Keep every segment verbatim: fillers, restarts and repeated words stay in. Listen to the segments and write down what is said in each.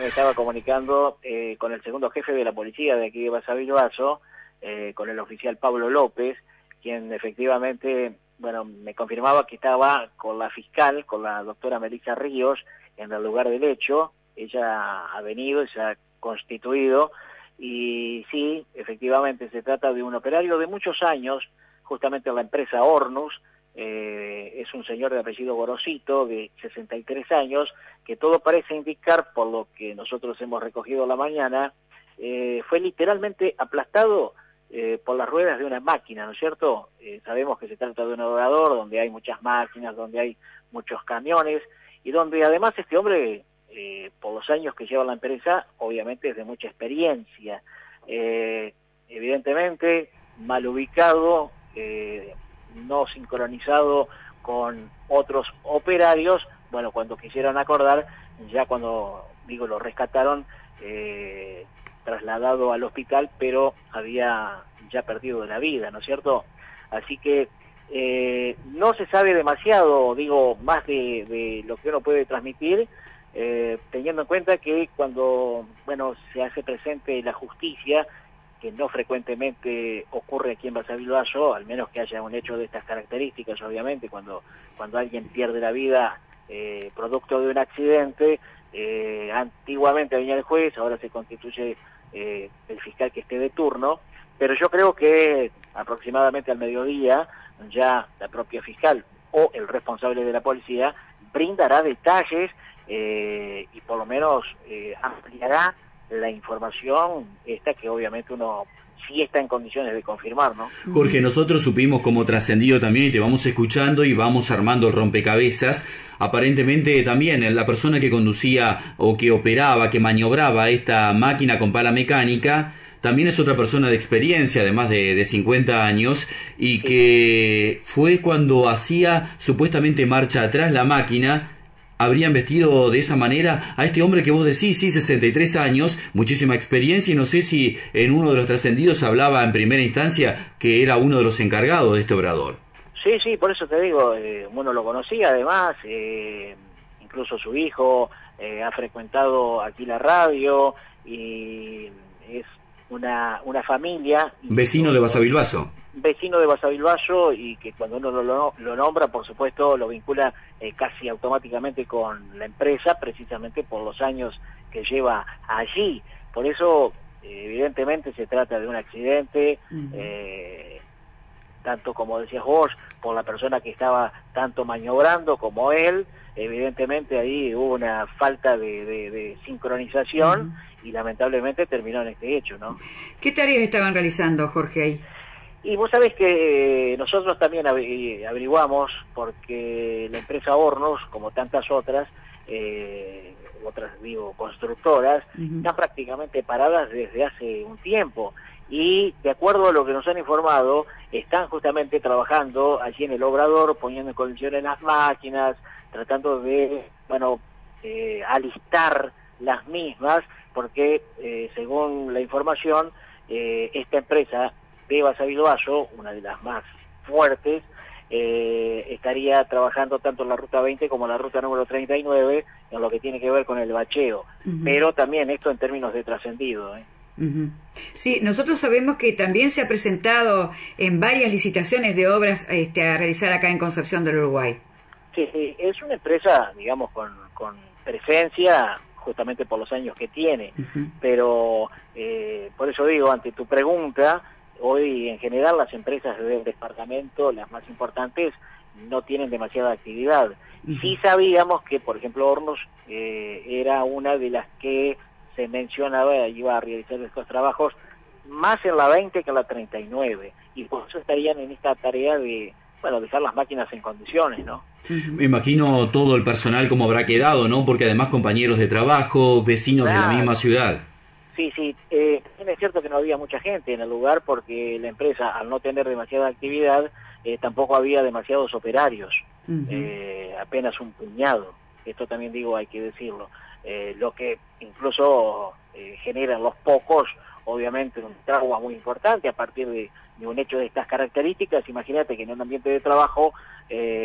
me estaba comunicando eh, con el segundo jefe de la policía de aquí de Basavilbaso, eh, con el oficial Pablo López, quien efectivamente, bueno, me confirmaba que estaba con la fiscal, con la doctora Melissa Ríos, en el lugar del hecho. Ella ha venido y se ha constituido, y sí, efectivamente se trata de un operario de muchos años, justamente en la empresa Hornus. Eh, es un señor de apellido Gorosito, de sesenta y tres años, que todo parece indicar, por lo que nosotros hemos recogido la mañana, eh, fue literalmente aplastado eh, por las ruedas de una máquina, ¿no es cierto? Eh, sabemos que se trata de un obrador donde hay muchas máquinas, donde hay muchos camiones, y donde además este hombre, eh, por los años que lleva la empresa, obviamente es de mucha experiencia. Eh, evidentemente, mal ubicado, eh, no sincronizado con otros operarios. Bueno, cuando quisieron acordar, ya cuando, digo, lo rescataron, eh, trasladado al hospital, pero había ya perdido la vida, ¿no es cierto? Así que eh, no se sabe demasiado, digo, más de, de lo que uno puede transmitir, eh, teniendo en cuenta que cuando, bueno, se hace presente la justicia, que no frecuentemente ocurre aquí en Basavilbaso, al menos que haya un hecho de estas características, obviamente, cuando, cuando alguien pierde la vida eh, producto de un accidente, eh, antiguamente venía el juez, ahora se constituye eh, el fiscal que esté de turno, pero yo creo que aproximadamente al mediodía ya la propia fiscal o el responsable de la policía brindará detalles eh, y por lo menos eh, ampliará la información esta que obviamente uno sí está en condiciones de confirmar, ¿no? Jorge, nosotros supimos como trascendido también y te vamos escuchando y vamos armando el rompecabezas. Aparentemente también la persona que conducía o que operaba, que maniobraba esta máquina con pala mecánica, también es otra persona de experiencia, de más de, de cincuenta años, y sí, que fue cuando hacía supuestamente marcha atrás la máquina. Habrían vestido de esa manera a este hombre que vos decís, sí, sesenta y tres años, muchísima experiencia, y no sé si en uno de los trascendidos hablaba en primera instancia que era uno de los encargados de este obrador. Sí, sí, por eso te digo, eh, uno lo conocía además, eh, incluso su hijo eh, ha frecuentado aquí la radio, y es una, una familia. Vecino de Basavilbaso. Vecino de Basavilbaso, y que cuando uno lo, lo, lo nombra, por supuesto, lo vincula eh, casi automáticamente con la empresa, precisamente por los años que lleva allí. Por eso, eh, evidentemente, se trata de un accidente, uh-huh. eh, tanto como decías vos, por la persona que estaba tanto maniobrando como él. Evidentemente ahí hubo una falta de, de, de sincronización, uh-huh. y lamentablemente terminó en este hecho, ¿no? ¿Qué tareas estaban realizando, Jorge, ahí? Y vos sabés que nosotros también averiguamos, porque la empresa Hornos, como tantas otras, eh, otras digo constructoras, uh-huh. están prácticamente paradas desde hace un tiempo, y de acuerdo a lo que nos han informado, están justamente trabajando allí en el obrador, poniendo en condiciones las máquinas, tratando de, bueno, eh, alistar las mismas, porque eh, según la información, eh, esta empresa de Basavilbaso, una de las más fuertes, eh, estaría trabajando tanto en la ruta veinte como en la ruta número treinta y nueve, en lo que tiene que ver con el bacheo, uh-huh. pero también esto en términos de trascendido, ¿eh? Uh-huh. Sí, nosotros sabemos que también se ha presentado en varias licitaciones de obras este, a realizar acá en Concepción del Uruguay. Sí, sí, es una empresa, digamos, con, con presencia, justamente por los años que tiene, uh-huh. pero eh, por eso digo, ante tu pregunta, hoy en general las empresas del departamento, las más importantes, no tienen demasiada actividad. Uh-huh. Sí sabíamos que, por ejemplo, Hornos eh, era una de las que se mencionaba, iba a realizar estos trabajos más en la veinte que en la treinta y nueve, y por eso estarían en esta tarea de, bueno, dejar las máquinas en condiciones, ¿no? Me imagino todo el personal cómo habrá quedado, ¿no? Porque además compañeros de trabajo, vecinos claro. de la misma ciudad. Sí, sí, eh, es cierto que no había mucha gente en el lugar, porque la empresa, al no tener demasiada actividad, eh, tampoco había demasiados operarios, uh-huh. eh, apenas un puñado. Esto también digo, hay que decirlo. Eh, lo que incluso eh, generan los pocos, obviamente, un trauma muy importante a partir de, de un hecho de estas características. Imagínate que en un ambiente de trabajo, eh,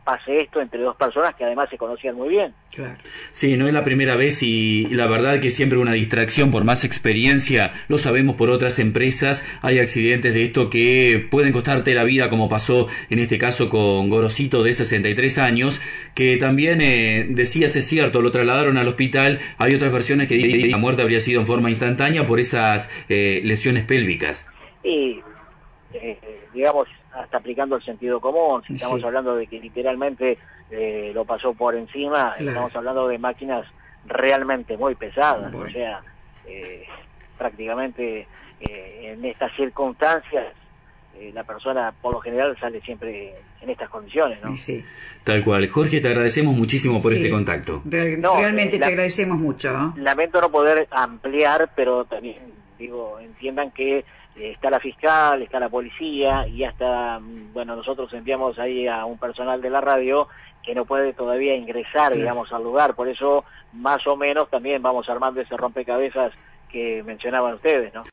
pase esto entre dos personas que además se conocían muy bien. Claro. Sí, no es la primera vez y la verdad que siempre una distracción, por más experiencia, lo sabemos por otras empresas, hay accidentes de esto que pueden costarte la vida, como pasó en este caso con Gorosito de sesenta y tres años, que también eh, decías, es cierto, lo trasladaron al hospital, hay otras versiones que dicen que la muerte habría sido en forma instantánea por esas eh, lesiones pélvicas. Y, eh, digamos, hasta aplicando el sentido común, si estamos sí. hablando de que literalmente eh, lo pasó por encima, Claro. estamos hablando de máquinas realmente muy pesadas, bueno. o sea, eh, prácticamente eh, en estas circunstancias eh, la persona por lo general sale siempre en estas condiciones, ¿no? Sí. Tal cual. Jorge, te agradecemos muchísimo por Sí. este contacto. Real, No, realmente eh, la, te agradecemos mucho, ¿no? Lamento no poder ampliar, pero también, digo, entiendan que está la fiscal, está la policía y hasta, bueno, nosotros enviamos ahí a un personal de la radio que no puede todavía ingresar, Claro. digamos, al lugar. Por eso, más o menos, también vamos armando ese rompecabezas que mencionaban ustedes, ¿no?